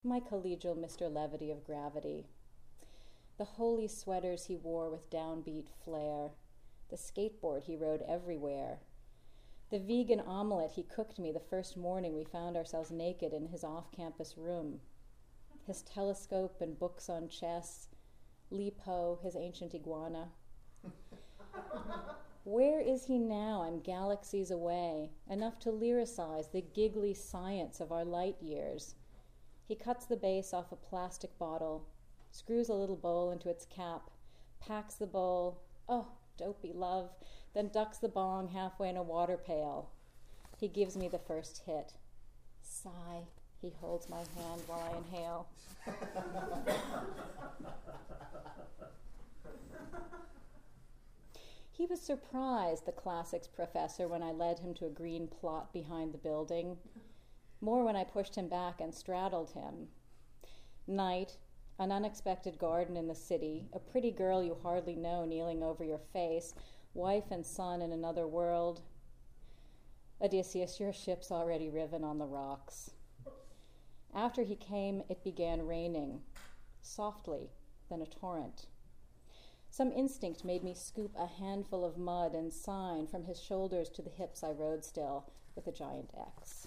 My collegial Mr. Levity of gravity. The holy sweaters he wore with downbeat flair. The skateboard he rode everywhere. The vegan omelet he cooked me the first morning we found ourselves naked in his off-campus room. His telescope and books on chess. Li Po, his ancient iguana. Where is he now? I'm galaxies away, enough to lyricize the giggly science of our light years. He cuts the base off a plastic bottle, screws a little bowl into its cap, packs the bowl, oh, dopey love, then ducks the bong halfway in a water pail. He gives me the first hit. Sigh. He holds my hand while I inhale. He was surprised, the classics professor, when I led him to a green plot behind the building. More when I pushed him back and straddled him. Night, an unexpected garden in the city, a pretty girl you hardly know kneeling over your face, wife and son in another world. Odysseus, your ship's already riven on the rocks. After he came, it began raining, softly, then a torrent. Some instinct made me scoop a handful of mud and sign from his shoulders to the hips I rode still with a giant X.